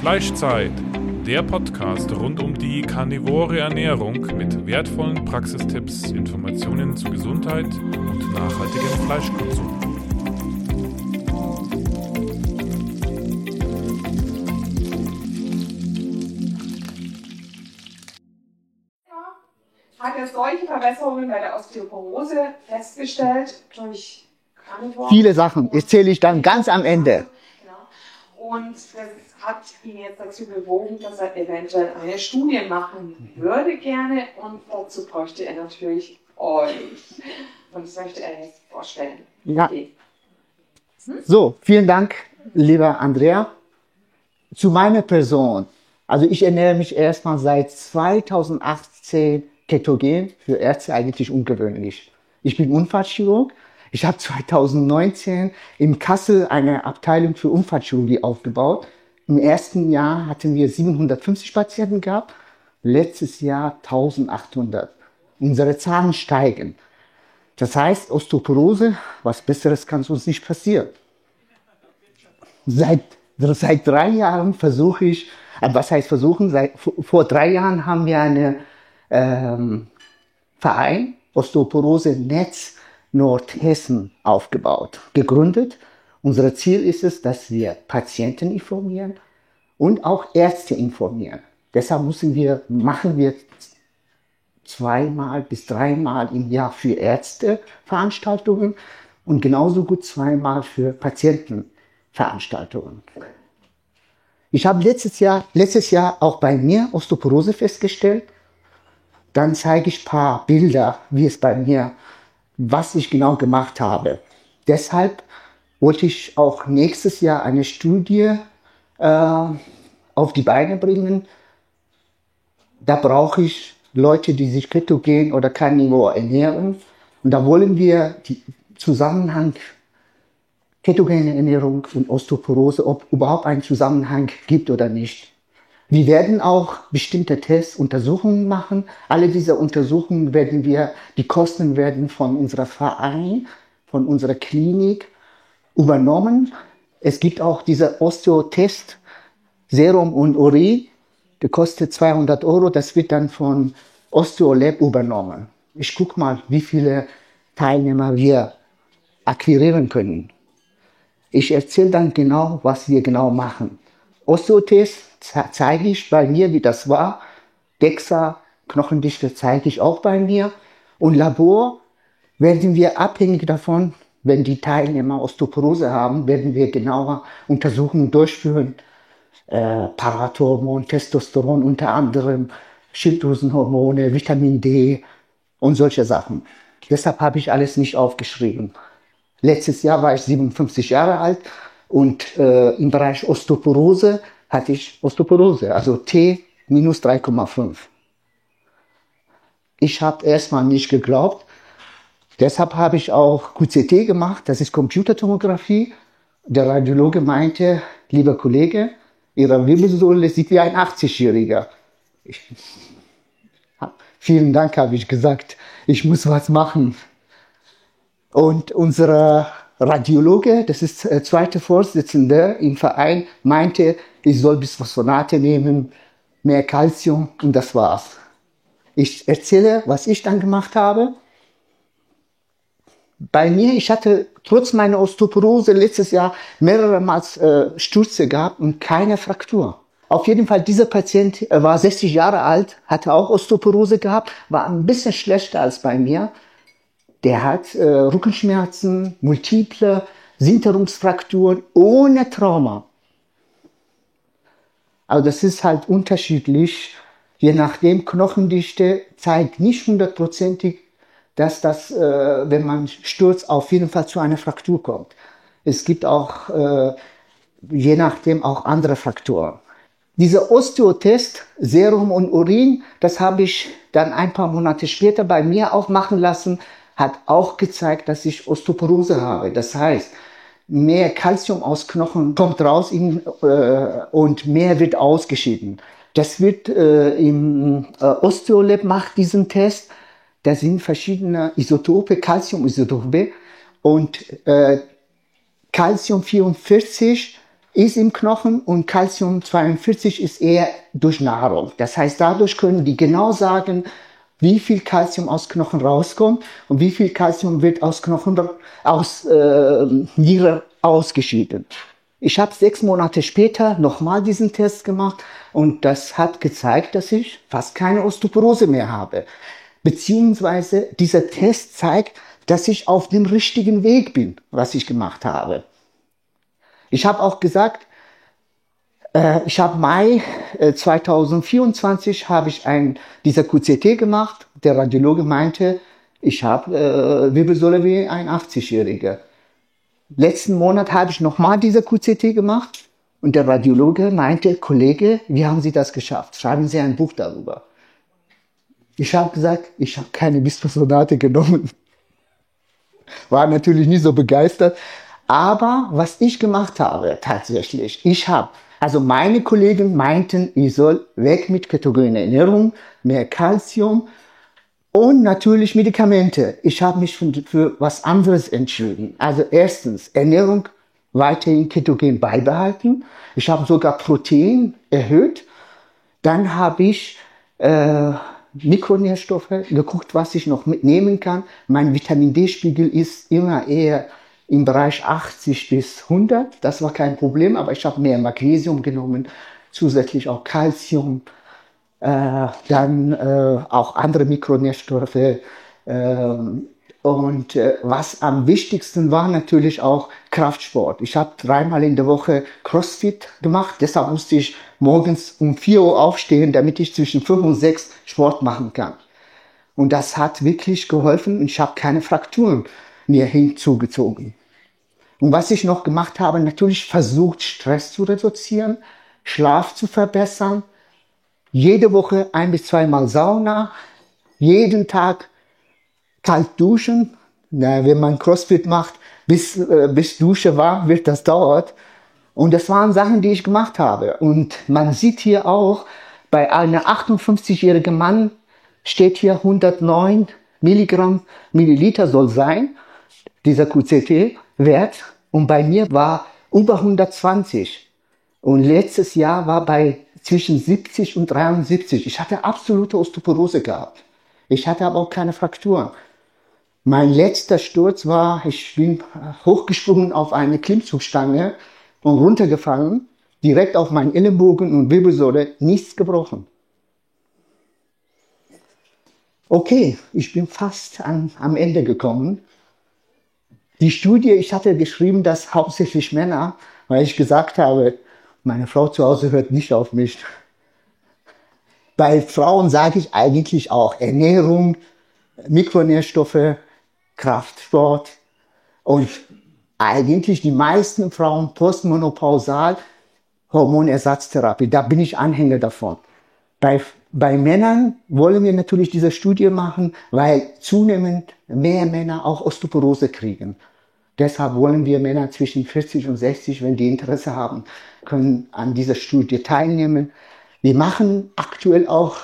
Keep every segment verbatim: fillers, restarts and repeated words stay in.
Fleischzeit, der Podcast rund um die karnivore Ernährung mit wertvollen Praxistipps, Informationen zu Gesundheit und nachhaltigem Fleischkonsum. Hat er solche Verbesserungen bei der Osteoporose festgestellt durch Carnivore? Viele Sachen erzähle ich dann ganz am Ende. Genau. Und das hat ihn jetzt dazu bewogen, dass er eventuell eine Studie machen würde gerne. Und dazu bräuchte er natürlich euch. Und das möchte er jetzt vorstellen. Ja. Okay. Hm? So, vielen Dank, lieber Andrea. Zu meiner Person. Also ich ernähre mich erstmal seit zweitausendachtzehn ketogen, für Ärzte eigentlich ungewöhnlich. Ich bin Unfallchirurg. Ich habe zweitausendneunzehn in Kassel eine Abteilung für Unfallchirurgie aufgebaut. Im ersten Jahr hatten wir siebenhundertfünfzig Patienten gehabt, letztes Jahr eintausendachthundert. Unsere Zahlen steigen. Das heißt, Osteoporose, was Besseres kann uns nicht passieren. Seit, seit drei Jahren versuche ich, was heißt versuchen, seit, vor drei Jahren haben wir einen ähm, Verein, Osteoporose-Netz Nordhessen aufgebaut, gegründet. Unser Ziel ist es, dass wir Patienten informieren und auch Ärzte informieren. Deshalb müssen wir, machen wir zweimal bis dreimal im Jahr für Ärzte Veranstaltungen und genauso gut zweimal für Patienten Veranstaltungen. Ich habe letztes Jahr, letztes Jahr auch bei mir Osteoporose festgestellt. Dann zeige ich ein paar Bilder, wie es bei mir, was ich genau gemacht habe. Deshalb wollte ich auch nächstes Jahr eine Studie äh, auf die Beine bringen. Da brauche ich Leute, die sich ketogen oder carnivore ernähren. Und da wollen wir den Zusammenhang ketogene Ernährung und Osteoporose, ob überhaupt einen Zusammenhang gibt oder nicht. Wir werden auch bestimmte Tests, Untersuchungen machen. Alle diese Untersuchungen werden wir, die Kosten werden von unserer Verein, von unserer Klinik übernommen. Es gibt auch diese Osteotest, Serum und Urin, der kostet zweihundert Euro. Das wird dann von Osteolab übernommen. Ich gucke mal, wie viele Teilnehmer wir akquirieren können. Ich erzähle dann genau, was wir genau machen. Osteotest zeige ich bei mir, wie das war. DEXA, Knochendichte zeige ich auch bei mir. Und Labor werden wir abhängig davon, wenn die Teilnehmer Osteoporose haben, werden wir genauer Untersuchungen durchführen. Äh, Parathormon, Testosteron unter anderem, Schilddrüsenhormone, Vitamin D und solche Sachen. Deshalb habe ich alles nicht aufgeschrieben. Letztes Jahr war ich siebenundfünfzig Jahre alt und äh, im Bereich Osteoporose hatte ich Osteoporose, also T minus drei Komma fünf. Ich habe erstmal nicht geglaubt. Deshalb habe ich auch Q C T gemacht, das ist Computertomographie. Der Radiologe meinte, lieber Kollege, Ihre Wirbelsäule sieht wie ein achtzigjähriger. Ich, vielen Dank, habe ich gesagt. Ich muss was machen. Und unser Radiologe, das ist der zweite Vorsitzende im Verein, meinte, ich soll Bisphosphonate nehmen, mehr Calcium und das war's. Ich erzähle, was ich dann gemacht habe. Bei mir, ich hatte trotz meiner Osteoporose letztes Jahr mehrere Mal äh, Stürze gehabt und keine Fraktur. Auf jeden Fall, dieser Patient äh, war sechzig Jahre alt, hatte auch Osteoporose gehabt, war ein bisschen schlechter als bei mir. Der hat äh, Rückenschmerzen, multiple Sinterungsfrakturen ohne Trauma. Aber das ist halt unterschiedlich. Je nachdem, Knochendichte zeigt nicht hundertprozentig, dass das, äh, wenn man stürzt, auf jeden Fall zu einer Fraktur kommt. Es gibt auch, äh, je nachdem, auch andere Faktoren. Dieser Osteotest, Serum und Urin, das habe ich dann ein paar Monate später bei mir auch machen lassen, hat auch gezeigt, dass ich Osteoporose habe. Das heißt, mehr Calcium aus Knochen kommt raus in, äh, und mehr wird ausgeschieden. Das wird äh, im äh, Osteolab macht diesen Test. Da sind verschiedene Isotope, Calcium-Isotope und äh, Calcium vierundvierzig ist im Knochen und Calcium zweiundvierzig ist eher durch Nahrung. Das heißt, dadurch können die genau sagen, wie viel Calcium aus Knochen rauskommt und wie viel Calcium wird aus Knochen, aus äh, Niere ausgeschieden. Ich habe sechs Monate später nochmal diesen Test gemacht und das hat gezeigt, dass ich fast keine Osteoporose mehr habe. Beziehungsweise dieser Test zeigt, dass ich auf dem richtigen Weg bin, was ich gemacht habe. Ich habe auch gesagt, äh, ich habe Mai äh, zweitausendvierundzwanzig habe ich ein dieser Q C T gemacht. Der Radiologe meinte, ich habe äh, Wirbelsäule wie ein achtzigjähriger. Letzten Monat habe ich nochmal dieser Q C T gemacht und der Radiologe meinte, Kollege, wie haben Sie das geschafft? Schreiben Sie ein Buch darüber. Ich habe gesagt, ich habe keine Bisphosphonate genommen. War natürlich nicht so begeistert. Aber was ich gemacht habe tatsächlich, ich habe, also meine Kollegen meinten, ich soll weg mit ketogener Ernährung, mehr Calcium und natürlich Medikamente. Ich habe mich für, für was anderes entschieden. Also erstens, Ernährung weiterhin ketogen beibehalten. Ich habe sogar Protein erhöht. Dann habe ich äh, Mikronährstoffe geguckt, was ich noch mitnehmen kann. Mein Vitamin D-Spiegel ist immer eher im Bereich achtzig bis hundert. Das war kein Problem, aber ich habe mehr Magnesium genommen, zusätzlich auch Calcium. Äh, dann äh, auch andere Mikronährstoffe. Äh, und äh, was am wichtigsten war natürlich auch Kraftsport. Ich habe dreimal in der Woche Crossfit gemacht, deshalb musste ich morgens um vier Uhr aufstehen, damit ich zwischen fünf und sechs Sport machen kann. Und das hat wirklich geholfen und ich habe keine Frakturen mir hinzugezogen. Und was ich noch gemacht habe, natürlich versucht, Stress zu reduzieren, Schlaf zu verbessern, jede Woche ein bis zweimal Sauna, jeden Tag kalt duschen. Na, wenn man Crossfit macht, bis, äh, bis Dusche warm wird, das dauert. Und das waren Sachen, die ich gemacht habe. Und man sieht hier auch, bei einem achtundfünfzigjährigen Mann steht hier hundertneun Milligramm Milliliter soll sein, dieser Q C T-Wert. Und bei mir war über hundertzwanzig. Und letztes Jahr war bei zwischen siebzig und dreiundsiebzig. Ich hatte absolute Osteoporose gehabt. Ich hatte aber auch keine Frakturen. Mein letzter Sturz war, ich bin hochgesprungen auf eine Klimmzugstange und runtergefallen, direkt auf meinen Ellenbogen und Wirbelsäule, nichts gebrochen. Okay, ich bin fast an, am Ende gekommen. Die Studie, ich hatte geschrieben, dass hauptsächlich Männer, weil ich gesagt habe, meine Frau zu Hause hört nicht auf mich. Bei Frauen sage ich eigentlich auch Ernährung, Mikronährstoffe, Kraftsport und eigentlich die meisten Frauen postmenopausal Hormonersatztherapie. Da bin ich Anhänger davon. Bei, bei Männern wollen wir natürlich diese Studie machen, weil zunehmend mehr Männer auch Osteoporose kriegen. Deshalb wollen wir Männer zwischen vierzig und sechzig, wenn die Interesse haben, können an dieser Studie teilnehmen. Wir machen aktuell auch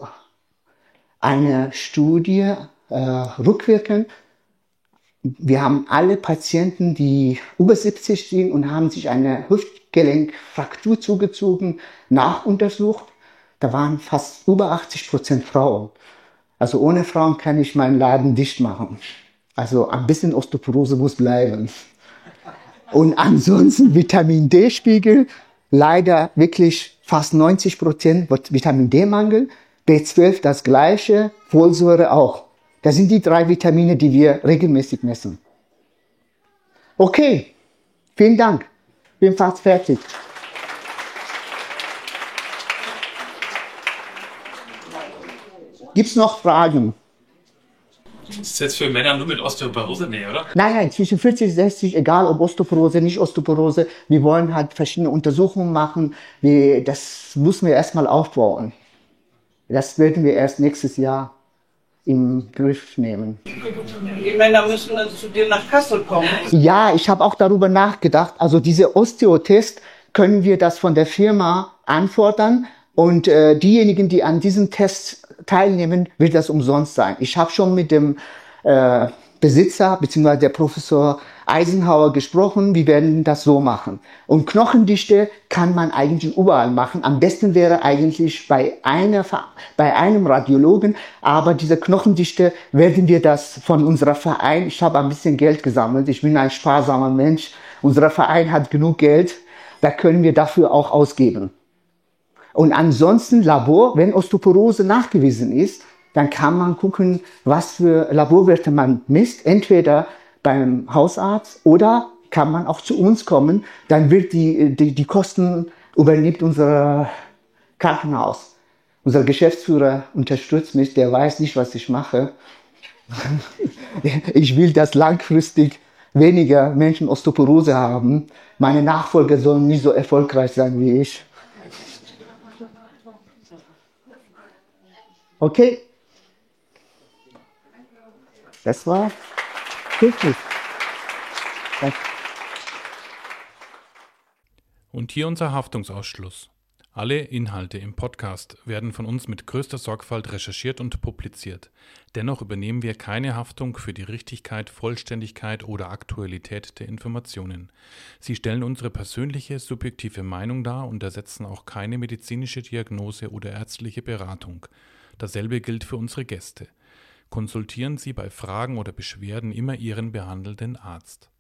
eine Studie äh, rückwirkend. Wir haben alle Patienten, die über siebzig sind und haben sich eine Hüftgelenkfraktur zugezogen, nachuntersucht. Da waren fast über achtzig Prozent Frauen. Also ohne Frauen kann ich meinen Laden dicht machen. Also ein bisschen Osteoporose muss bleiben. Und ansonsten Vitamin D-Spiegel, leider wirklich fast neunzig Prozent Vitamin D-Mangel, B zwölf das gleiche, Folsäure auch. Das sind die drei Vitamine, die wir regelmäßig messen. Okay, vielen Dank. Bin fast fertig. Gibt's noch Fragen? Das ist jetzt für Männer nur mit Osteoporose? Nee, oder? Nein, nein, zwischen vierzig und sechzig, egal ob Osteoporose, nicht Osteoporose. Wir wollen halt verschiedene Untersuchungen machen. Wir, das müssen wir erstmal aufbauen. Das werden wir erst nächstes Jahr im Griff nehmen. Die Männer müssen dann zu dir nach Kassel kommen. Ja, ich habe auch darüber nachgedacht. Also diese Osteotest, können wir das von der Firma anfordern und äh, diejenigen, die an diesem Test teilnehmen, wird das umsonst sein. Ich habe schon mit dem äh, Besitzer bzw. der Professor Eisenhower gesprochen, wir werden das so machen. Und Knochendichte kann man eigentlich überall machen. Am besten wäre eigentlich bei, einer, bei einem Radiologen, aber diese Knochendichte werden wir das von unserer Verein, ich habe ein bisschen Geld gesammelt, ich bin ein sparsamer Mensch, unser Verein hat genug Geld, da können wir dafür auch ausgeben. Und ansonsten Labor, wenn Osteoporose nachgewiesen ist, dann kann man gucken, was für Laborwerte man misst, entweder beim Hausarzt oder kann man auch zu uns kommen, dann wird die, die, die Kosten übernimmt unser Krankenhaus. Unser Geschäftsführer unterstützt mich, der weiß nicht, was ich mache. Ich will, dass langfristig weniger Menschen Osteoporose haben. Meine Nachfolger sollen nicht so erfolgreich sein wie ich. Okay. Das war richtig. Und hier unser Haftungsausschluss. Alle Inhalte im Podcast werden von uns mit größter Sorgfalt recherchiert und publiziert. Dennoch übernehmen wir keine Haftung für die Richtigkeit, Vollständigkeit oder Aktualität der Informationen. Sie stellen unsere persönliche, subjektive Meinung dar und ersetzen auch keine medizinische Diagnose oder ärztliche Beratung. Dasselbe gilt für unsere Gäste. Konsultieren Sie bei Fragen oder Beschwerden immer Ihren behandelnden Arzt.